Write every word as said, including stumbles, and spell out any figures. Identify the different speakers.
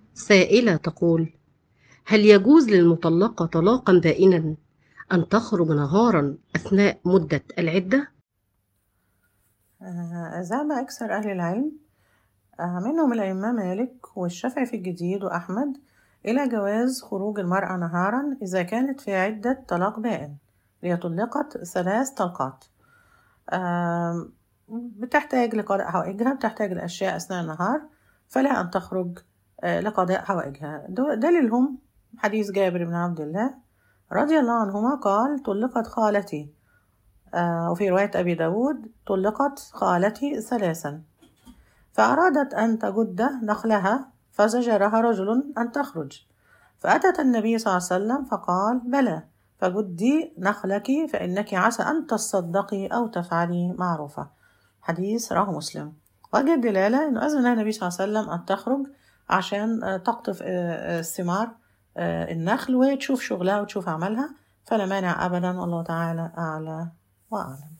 Speaker 1: سائلة تقول: هل يجوز للمطلقة طلاقا بائنا أن تخرج نهارا أثناء مدة العدة؟
Speaker 2: آه، ذهب أكثر أهل العلم آه، منهم الأئمة مالك والشافعي في الجديد وأحمد إلى جواز خروج المرأة نهارا إذا كانت في عدة طلاق بائن، هي طلقت ثلاث طلقات. آم، بتحتاج لقضاء حوائجها، بتحتاج لأشياء أثناء النهار، فلا أن تخرج آه، لقضاء حوائجها. دو- دليلهم حديث جابر بن عبد الله رضي الله عنهما قال: طلقت خالتي، آه، وفي رواية أبي داود: طلقت خالتي ثلاثا، فأرادت أن تجد نخلها فزجرها رجل أن تخرج، فأتت النبي صلى الله عليه وسلم فقال: بلى، فجدي نخلك فإنك عسى أن تصدقي أو تفعلي معروفة. حديث رواه مسلم. وجه الدلالة أنه أذن لها النبي صلى الله عليه وسلم أن تخرج عشان آه، تقطف آه، آه، ثمار آه، النخل وتشوف شغلها وتشوف عملها، فلا مانع أبدا، والله تعالى أعلى وأعلم.